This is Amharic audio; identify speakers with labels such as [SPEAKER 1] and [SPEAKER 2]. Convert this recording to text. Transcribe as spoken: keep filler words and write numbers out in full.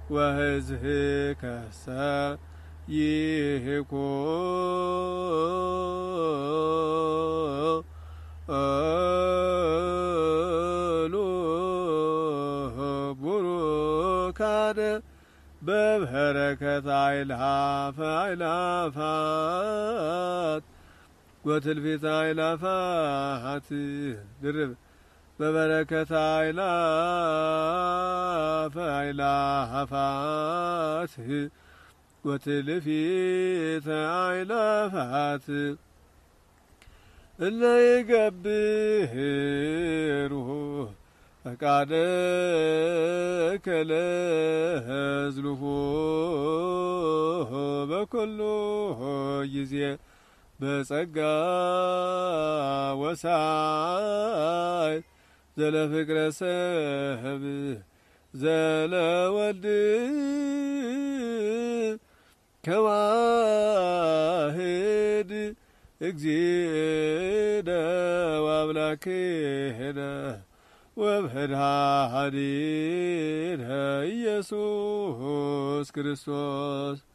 [SPEAKER 1] ወሕዝብከሰ ይኩኑ ቡሩካነ በበረከት አእላፈ አእላፋት ወትልፊት አእላፋት ድርብ በበረከት አእላፈ አእላፋት ወትልፊት አእላፋት እለ ይገብሩ ፈቃደከ ለሕዝሉሁ በኩሉ ጊዜ በጸጋ ወሳይ ዘለፍቅረ ሰብ ዘለወልድ ከዋህድ እግዚእነ ወአምላክነ ወመድኃኒነ ኢየሱስ ክርስቶስ